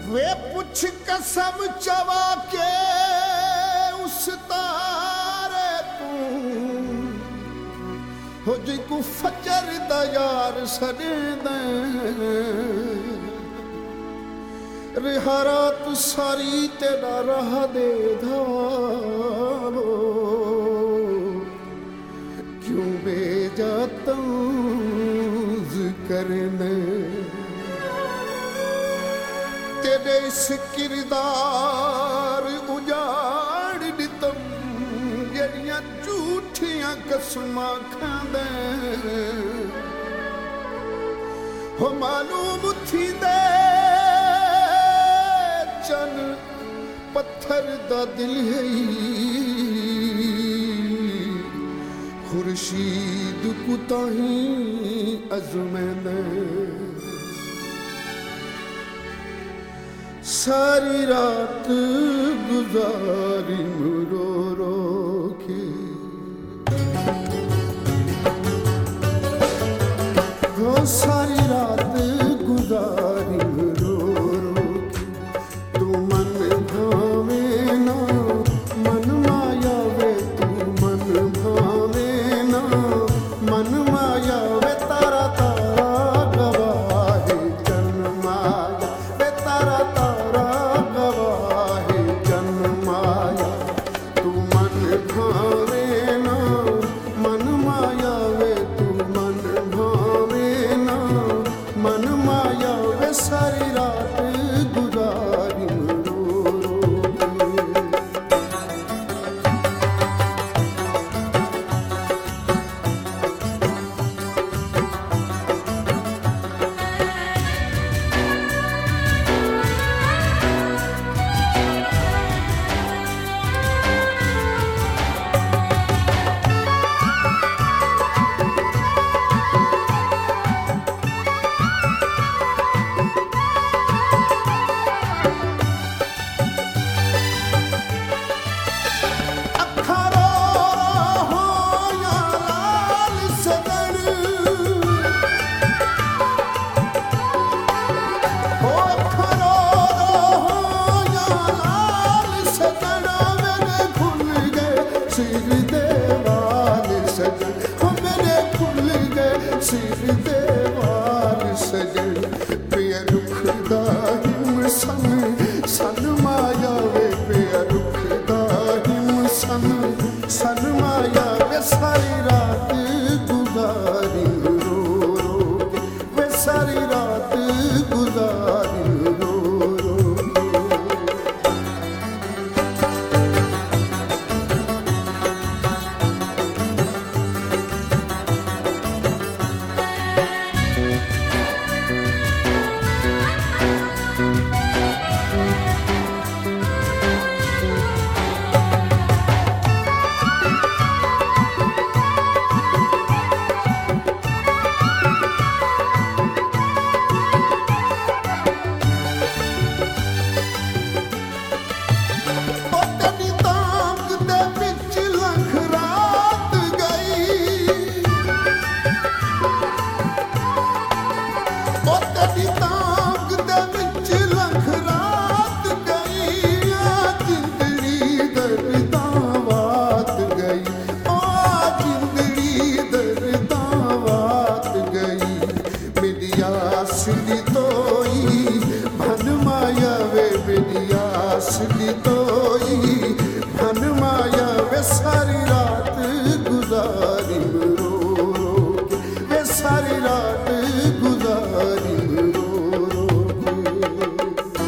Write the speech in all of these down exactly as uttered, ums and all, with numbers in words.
वे पुछ कसम चवा के उस तारे तू हो जी को फजर दा यार सड़े रिहारा तू सारी तेरा राह दे धावो क्यों बेजाता करने तेरे इस किरदार उजाड़ दितम जड़ियां झूठियां कसमां खांदे हो मालूम थी दे चन पत्थर दा दिल है खुर्शीद कुताही अज़मैंदे सारी रात गुजारी रो रो के हो सारी रात गुजारी रो रो के तू मन भावे ना मन माया वे तू मन भावे ना मन माया वे तारा तारा गवाहे जन माया वे तारा तारा गवाहे जन माया तू मन भावे ना मन माया वे तू मन भावे ना मन माया वे सारी रात गुजारी रो रो के सिर देवाल सजन प्रिय रुखदा हिम सन सन माया वे प्रिय रुखदा हिम सन सन माया वे सारी रात गुजारी रो रो के वे सारी रात गुजारी रो रो के सारी रात गुजारी रो रो के वे सारी रात गुजारी रो रो के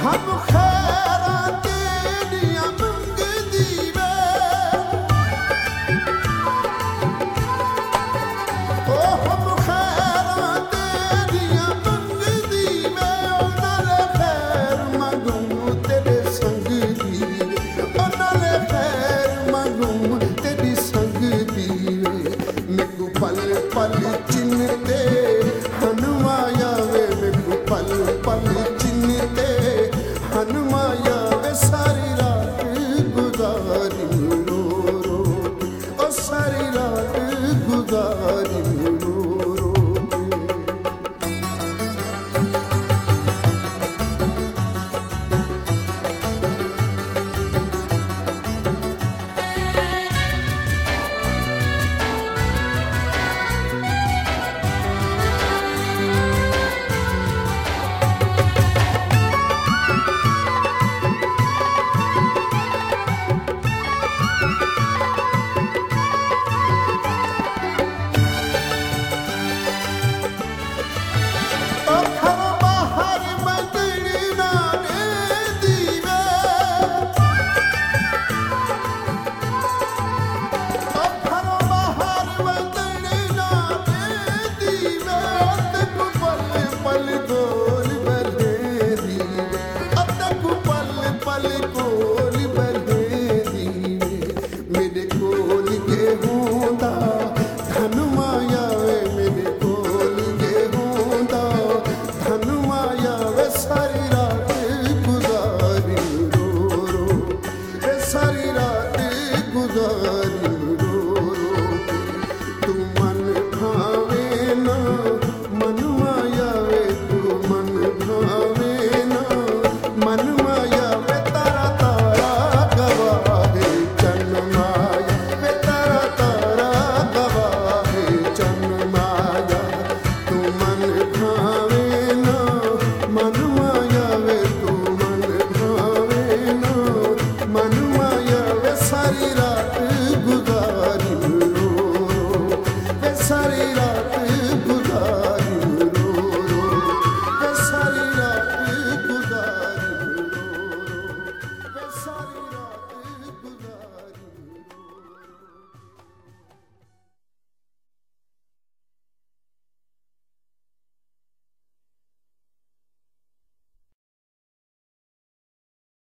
हम खैर